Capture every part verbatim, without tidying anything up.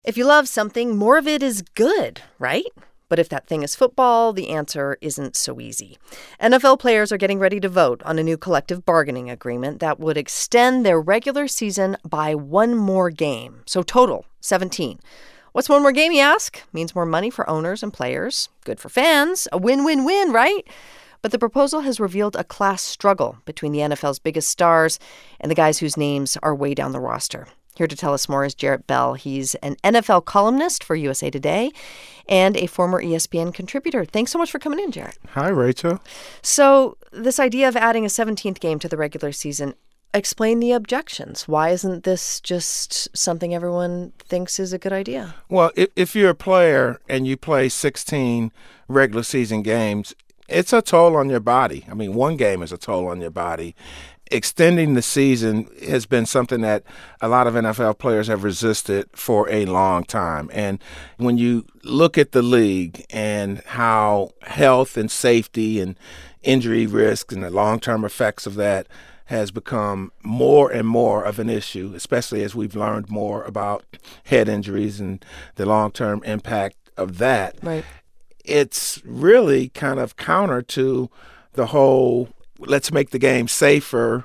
If you love something, more of it is good, right? But if that thing is football, the answer isn't so easy. N F L players are getting ready to vote on a new collective bargaining agreement that would extend their regular season by one more game. So total, seventeen. What's one more game, you ask? Means more money for owners and players. Good for fans. A win-win-win, right? But the proposal has revealed a class struggle between the N F L's biggest stars and the guys whose names are way down the roster. Here to tell us more is Jarrett Bell. He's an N F L columnist for U S A Today and a former E S P N contributor. Thanks so much for coming in, Jarrett. Hi, Rachel. So this idea of adding a seventeenth game to the regular season, explain the objections. Why isn't this just something everyone thinks is a good idea? Well, if, if you're a player and you play sixteen regular season games, it's a toll on your body. I mean, one game is a toll on your body. Extending the season has been something that a lot of N F L players have resisted for a long time. And when you look at the league and how health and safety and injury risk and the long-term effects of that has become more and more of an issue, especially as we've learned more about head injuries and the long-term impact of that. Right. It's really kind of counter to the whole let's make the game safer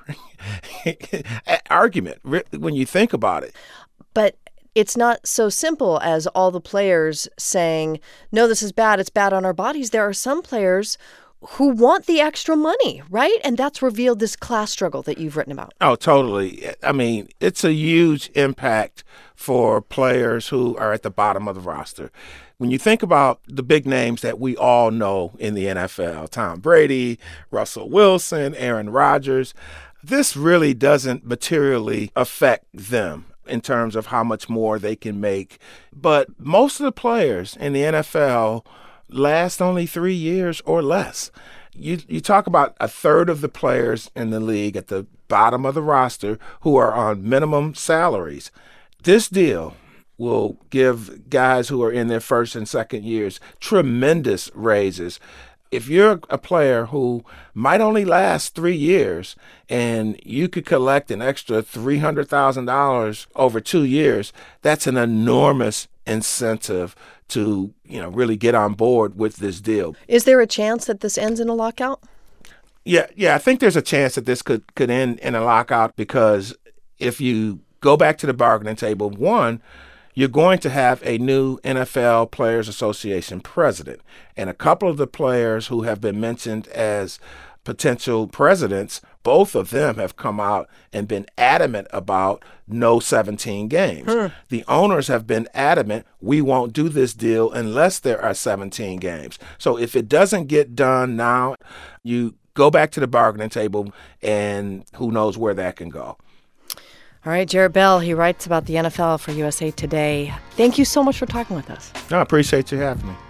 argument when you think about it. But it's not so simple as all the players saying, no, this is bad, it's bad on our bodies. There are some players who want the extra money, right? And that's revealed this class struggle that you've written about. Oh, totally. I mean, it's a huge impact for players who are at the bottom of the roster. When you think about the big names that we all know in the N F L, Tom Brady, Russell Wilson, Aaron Rodgers, this really doesn't materially affect them in terms of how much more they can make. But most of the players in the N F L last only three years or less. You you talk about a third of the players in the league at the bottom of the roster who are on minimum salaries. This deal will give guys who are in their first and second years tremendous raises. If you're a player who might only last three years and you could collect an extra three hundred thousand dollars over two years, that's an enormous incentive to, you know, really get on board with this deal. Is there a chance that this ends in a lockout? Yeah, yeah, I think there's a chance that this could, could end in a lockout because if you go back to the bargaining table, one, you're going to have a new N F L Players Association president. And a couple of the players who have been mentioned as potential presidents, both of them have come out and been adamant about no seventeen games. Hmm. The owners have been adamant, we won't do this deal unless there are seventeen games. So if it doesn't get done now, you go back to the bargaining table and who knows where that can go. All right, Jarrett Bell, he writes about the N F L for U S A Today. Thank you so much for talking with us. I appreciate you having me.